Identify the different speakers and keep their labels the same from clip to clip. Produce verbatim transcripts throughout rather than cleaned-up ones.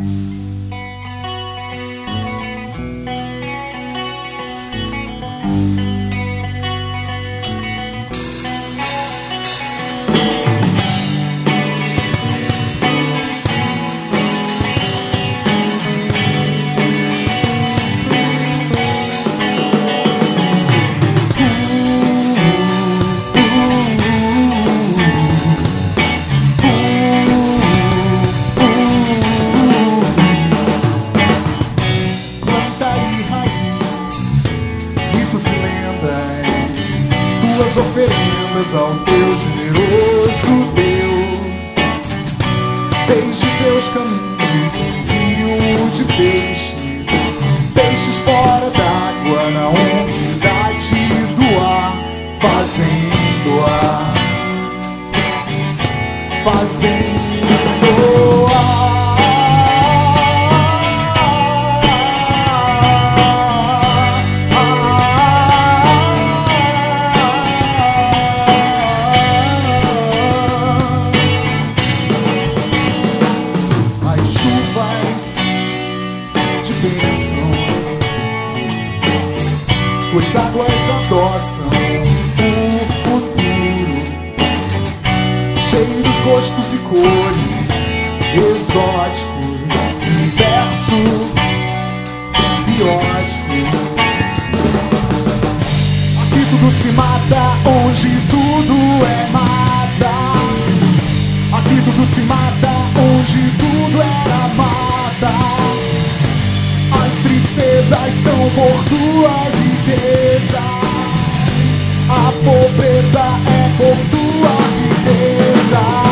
Speaker 1: Tuas oferendas ao teu generoso Deus. Fez de teus caminhos um rio de peixes, peixes fora d'água na umidade do ar, fazendo-a, fazendo-a. Pois águas adoçam o futuro, cheiros, gostos e cores exóticos, universo biótico. Aqui tudo se mata, onde tudo é mata. Aqui tudo se mata, onde tudo era mata. As tristezas são por tuas riquezas, a pobreza é por tua riqueza.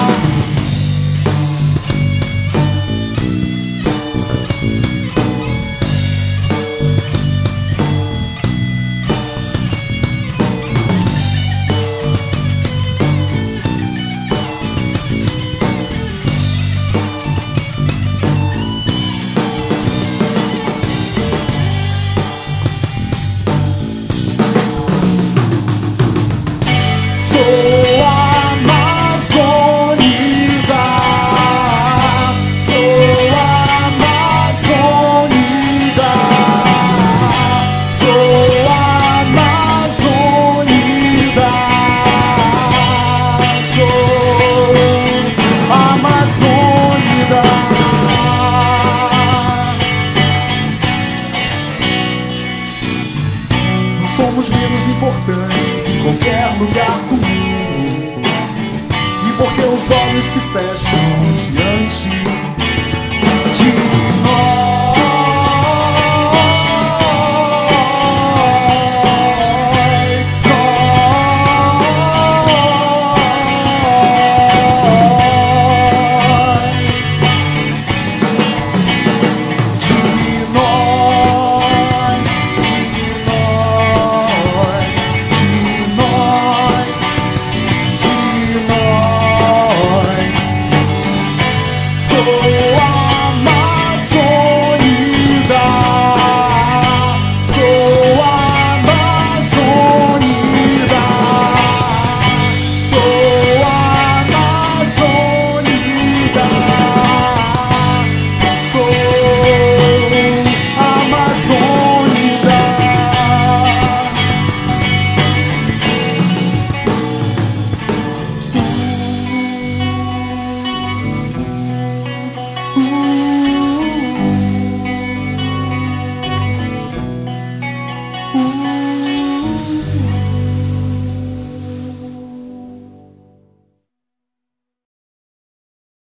Speaker 1: Sou Amazônida, sou Amazônida, sou Amazônida, sou Amazônida. Não somos menos importantes em qualquer lugar do mundo, e porque os olhos se fecham diante de nós. Oh,